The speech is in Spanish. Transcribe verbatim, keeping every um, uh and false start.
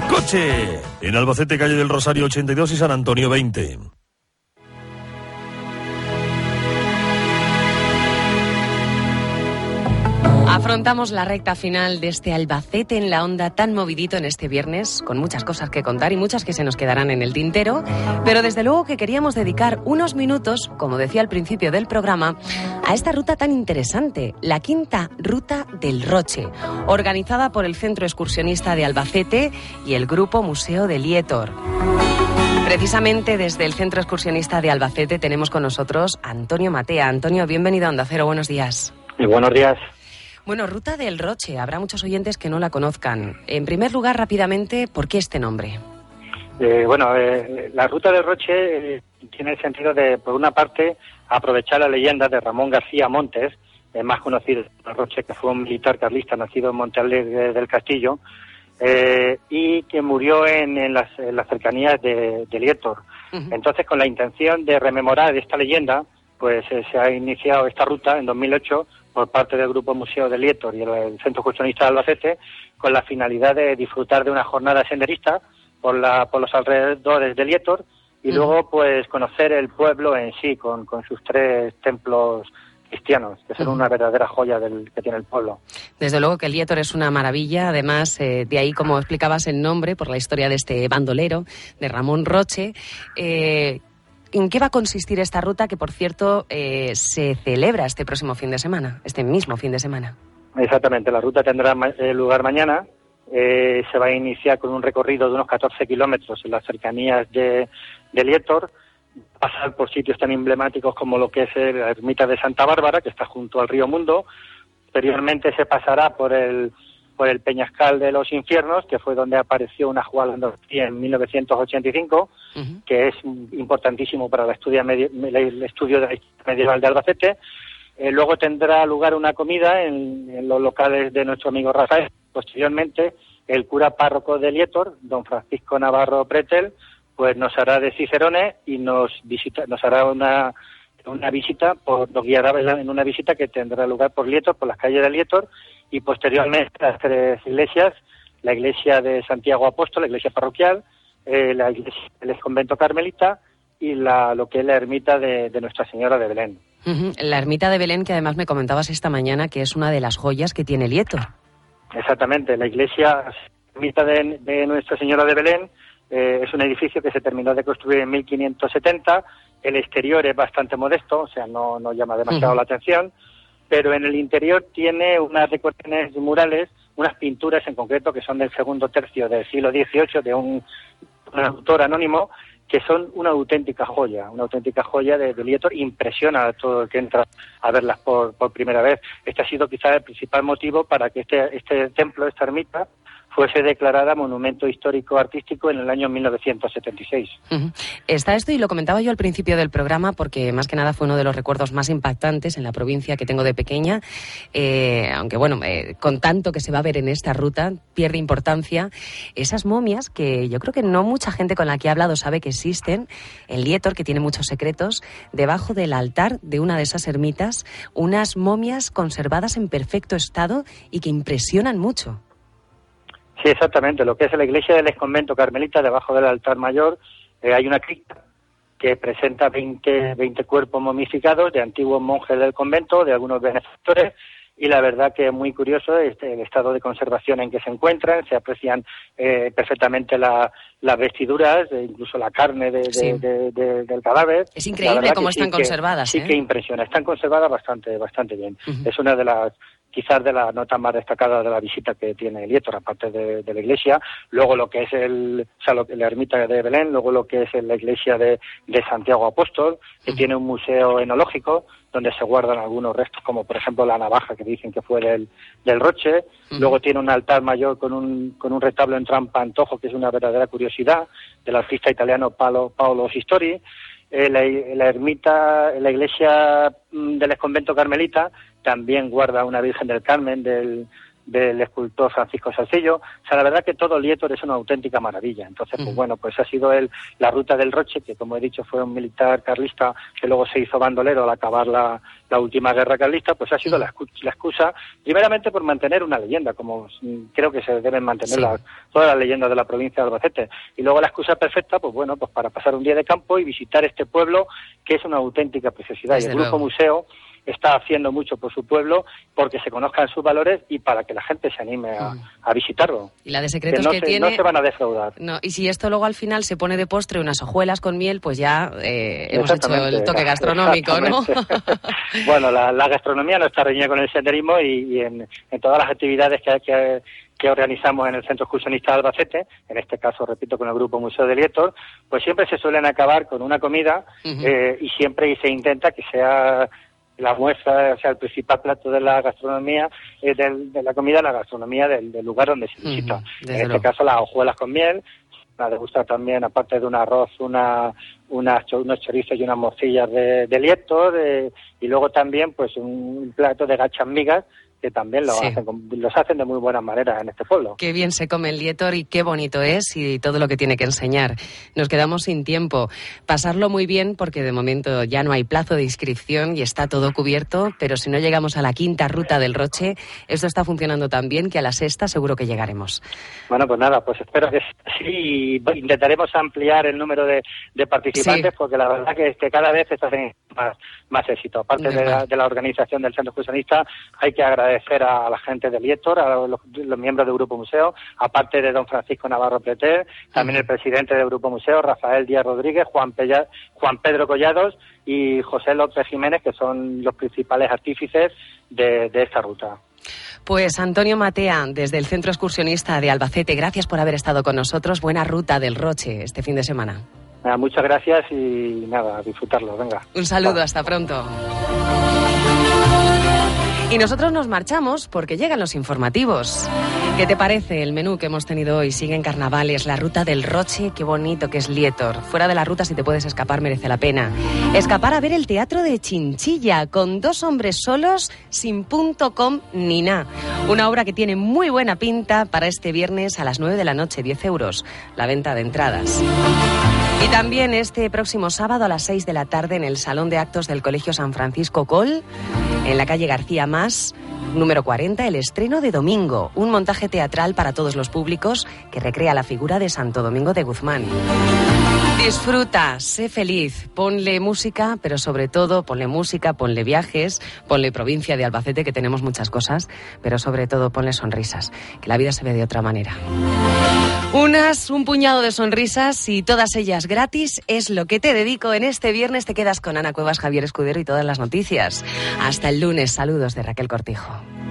coche. En Albacete, calle del Rosario ochenta y dos y San Antonio veinte. Afrontamos la recta final de este Albacete en la Onda, tan movidito en este viernes, con muchas cosas que contar y muchas que se nos quedarán en el tintero, pero desde luego que queríamos dedicar unos minutos, como decía al principio del programa, a esta ruta tan interesante, la Quinta Ruta del Roche, organizada por el Centro Excursionista de Albacete y el Grupo Museo de Lietor. Precisamente desde el Centro Excursionista de Albacete tenemos con nosotros a Antonio Matea. Antonio, bienvenido a Onda Cero, buenos días. Y buenos días. Bueno, Ruta del Roche, habrá muchos oyentes que no la conozcan. En primer lugar, rápidamente, ¿por qué este nombre? Eh, bueno, eh, la Ruta del Roche eh, tiene el sentido de, por una parte, aprovechar la leyenda de Ramón García Montes, eh, más conocido como Roche, que fue un militar carlista nacido en Montealegre del Castillo, eh, y que murió en, en, las, en las cercanías de, de Lietor. Uh-huh. Entonces, con la intención de rememorar esta leyenda, pues eh, se ha iniciado esta ruta en dos mil ocho por parte del Grupo Museo de Lietor y el, el Centro Excursionista de Albacete, con la finalidad de disfrutar de una jornada senderista por, la, por los alrededores de Lietor y uh-huh. luego pues conocer el pueblo en sí, con, con sus tres templos cristianos, que son uh-huh. una verdadera joya del que tiene el pueblo. Desde luego que Lietor es una maravilla, además eh, de ahí, como explicabas, el nombre, por la historia de este bandolero, de Ramón Roche. Eh, ¿En qué va a consistir esta ruta que, por cierto, eh, se celebra este próximo fin de semana, este mismo fin de semana? Exactamente, la ruta tendrá lugar mañana. Eh, se va a iniciar con un recorrido de unos catorce kilómetros en las cercanías de, de Lietor, pasar por sitios tan emblemáticos como lo que es la ermita de Santa Bárbara, que está junto al río Mundo. Posteriormente se pasará por el por el Peñascal de los Infiernos, que fue donde apareció una jugada en mil novecientos ochenta y cinco, uh-huh. que es importantísimo para el estudio, medio, el estudio de la historia medieval de Albacete. Eh, luego tendrá lugar una comida en, en los locales de nuestro amigo Rafael. Posteriormente, el cura párroco de Lietor, don Francisco Navarro Pretel, pues nos hará de cicerones y nos visita, nos hará una una visita, por, nos guiará en una visita que tendrá lugar por Lietor, por las calles de Lietor, y posteriormente las tres iglesias, la iglesia de Santiago Apóstol, la iglesia parroquial, eh, la iglesia del convento carmelita y la, lo que es la ermita de, de Nuestra Señora de Belén. Uh-huh. La ermita de Belén, que además me comentabas esta mañana que es una de las joyas que tiene Lietor. Exactamente, la iglesia, ermita de, de Nuestra Señora de Belén, eh, es un edificio que se terminó de construir en mil quinientos setenta. El exterior es bastante modesto, o sea, no, no llama demasiado uh-huh. la atención, pero en el interior tiene unas decoraciones murales, unas pinturas en concreto que son del segundo tercio del siglo dieciocho de un, un autor anónimo, que son una auténtica joya, una auténtica joya de, de Lietor, impresiona a todo el que entra a verlas por, por primera vez. Este ha sido quizás el principal motivo para que este, este templo, esta ermita, fuese declarada Monumento Histórico Artístico en el año mil novecientos setenta y seis. Uh-huh. Está esto, y lo comentaba yo al principio del programa, porque más que nada fue uno de los recuerdos más impactantes en la provincia que tengo de pequeña, eh, aunque bueno, eh, con tanto que se va a ver en esta ruta, pierde importancia esas momias que yo creo que no mucha gente con la que he hablado sabe que existen, en Lietor, que tiene muchos secretos, debajo del altar de una de esas ermitas, unas momias conservadas en perfecto estado y que impresionan mucho. Sí, exactamente. Lo que es la iglesia del exconvento carmelita, debajo del altar mayor, eh, hay una cripta que presenta veinte, veinte cuerpos momificados de antiguos monjes del convento, de algunos benefactores, y la verdad que es muy curioso este, el estado de conservación en que se encuentran. Se aprecian eh, perfectamente la, las vestiduras, eh, incluso la carne de, de, sí. de, de, del cadáver. Es increíble cómo están sí conservadas. Que, ¿eh? Sí que impresiona. Están conservadas bastante, bastante bien. Uh-huh. Es una de las quizás de las notas más destacadas de la visita que tiene Lietor, aparte de, de la iglesia. Luego lo que es el, o sea, lo, la ermita de Belén, luego lo que es la iglesia de, de Santiago Apóstol, que uh-huh. tiene un museo enológico donde se guardan algunos restos, como por ejemplo la navaja que dicen que fue del, del Roche. Uh-huh. Luego tiene un altar mayor con un, con un retablo en trampa antojo, que es una verdadera curiosidad, del artista italiano Paolo, Paolo Sistori. Eh, la, la ermita, la iglesia del exconvento carmelita también guarda una Virgen del Carmen del, del escultor Francisco Salcillo. O sea, la verdad que todo Lietor es una auténtica maravilla. Entonces, pues bueno, pues ha sido el, la ruta del Roche, que como he dicho fue un militar carlista que luego se hizo bandolero al acabar la, la última guerra carlista, pues ha sido la, la excusa, primeramente por mantener una leyenda, como creo que se deben mantener sí. las, todas las leyendas de la provincia de Albacete. Y luego la excusa perfecta, pues bueno, pues para pasar un día de campo y visitar este pueblo, que es una auténtica preciosidad. Desde y el Grupo luego. Museo está haciendo mucho por su pueblo porque se conozcan sus valores y para que la gente se anime a, a visitarlo. Y la de secretos que, no que se, tiene... No se van a defraudar. No, y si esto luego al final se pone de postre unas hojuelas con miel, pues ya eh, hemos hecho el toque gastronómico, ¿no? Bueno, la, la gastronomía no está reñida con el senderismo y, y en, en todas las actividades que, que, que organizamos en el Centro Excursionista de Albacete, en este caso, repito, con el Grupo Museo de Lietor, pues siempre se suelen acabar con una comida uh-huh. eh, y siempre se intenta que sea... la muestra, o sea, el principal plato de la gastronomía, eh, de, de la comida, la gastronomía del, del lugar donde se visita. Uh-huh, en este luego. caso, las hojuelas con miel, a degustar también, aparte de un arroz, una, una, unos chorizos y unas morcillas de, de Lietor, de, y luego también, pues, un plato de gachas migas, que también lo sí. hacen, los hacen de muy buenas maneras en este pueblo. Qué bien se come el Lietor y qué bonito es y todo lo que tiene que enseñar. Nos quedamos sin tiempo. Pasarlo muy bien porque de momento ya no hay plazo de inscripción y está todo cubierto, pero si no llegamos a la quinta ruta del Roche, esto está funcionando tan bien que a la sexta seguro que llegaremos. Bueno, pues nada, pues espero que sí. Intentaremos ampliar el número de, de participantes sí. porque la verdad que, que cada vez está teniendo más, más éxito. Aparte de la, de la organización del Centro Excursionista, hay que agradecer a la gente de Lietor, a los, los miembros del Grupo Museo, aparte de don Francisco Navarro Preter, también el presidente del Grupo Museo, Rafael Díaz Rodríguez, Juan, Pella, Juan Pedro Collados y José López Jiménez, que son los principales artífices de, de esta ruta. Pues Antonio Matea, desde el Centro Excursionista de Albacete, gracias por haber estado con nosotros. Buena ruta del Roche este fin de semana. Nada, muchas gracias y nada, a disfrutarlo, venga. Un saludo, Vale. Hasta pronto. Y nosotros nos marchamos porque llegan los informativos. ¿Qué te parece el menú que hemos tenido hoy? Siguen carnavales, la ruta del Roche, qué bonito que es Lietor. Fuera de la ruta, si te puedes escapar, merece la pena. Escapar a ver el Teatro de Chinchilla, con dos hombres solos, sin punto com ni nada. Una obra que tiene muy buena pinta para este viernes a las nueve de la noche, diez euros, la venta de entradas. Y también este próximo sábado a las seis de la tarde en el Salón de Actos del Colegio San Francisco Coll, en la calle García Mas, número cuarenta, el estreno de Domingo, un montaje teatral para todos los públicos que recrea la figura de Santo Domingo de Guzmán. Disfruta, sé feliz, ponle música, pero sobre todo ponle música, ponle viajes, ponle provincia de Albacete, que tenemos muchas cosas, pero sobre todo ponle sonrisas, que la vida se ve de otra manera. Unas, un puñado de sonrisas y todas ellas gratis es lo que te dedico en este viernes. Te quedas con Ana Cuevas, Javier Escudero y todas las noticias. Hasta el lunes, saludos de Raquel Cortijo.